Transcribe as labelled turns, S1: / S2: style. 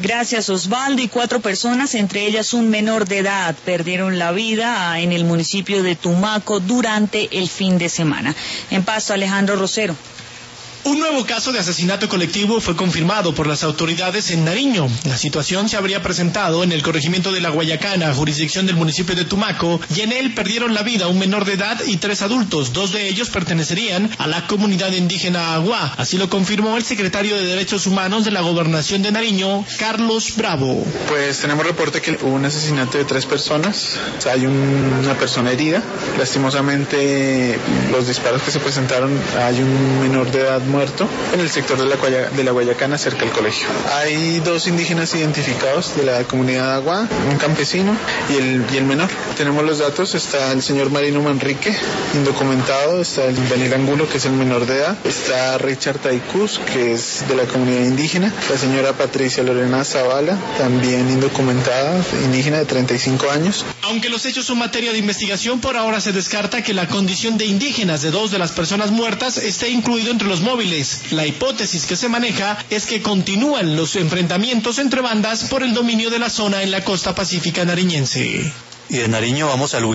S1: Gracias, Osvaldo. Y 4 personas, entre ellas un menor de edad, perdieron la vida en el municipio de Tumaco durante el fin de semana. En Pasto, Alejandro Rosero.
S2: Un nuevo caso de asesinato colectivo fue confirmado por las autoridades en Nariño. La situación se habría presentado en el corregimiento de La Guayacana, jurisdicción del municipio de Tumaco, y en él perdieron la vida un menor de edad y 3 adultos. 2 de ellos pertenecerían a la comunidad indígena Aguá. Así lo confirmó el secretario de Derechos Humanos de la Gobernación de Nariño, Carlos Bravo.
S3: Pues tenemos reporte que hubo un asesinato de 3 personas. Hay una persona herida. Lastimosamente, los disparos que se presentaron, hay un menor de edad muerto en el sector de la Guayacana, cerca del colegio. Hay 2 indígenas identificados de la comunidad de Agua, un campesino y el menor. Tenemos los datos, está el señor Marino Manrique, indocumentado, está el Daniel Angulo, que es el menor de edad, está Richard Taicus, que es de la comunidad indígena, la señora Patricia Lorena Zavala, también indocumentada, indígena de 35 años.
S2: Aunque los hechos son materia de investigación, por ahora se descarta que la condición de indígenas de 2 de las personas muertas esté incluido entre los móviles. La hipótesis que se maneja es que continúan los enfrentamientos entre bandas por el dominio de la zona en la costa pacífica nariñense.
S4: Y de Nariño vamos a Luis.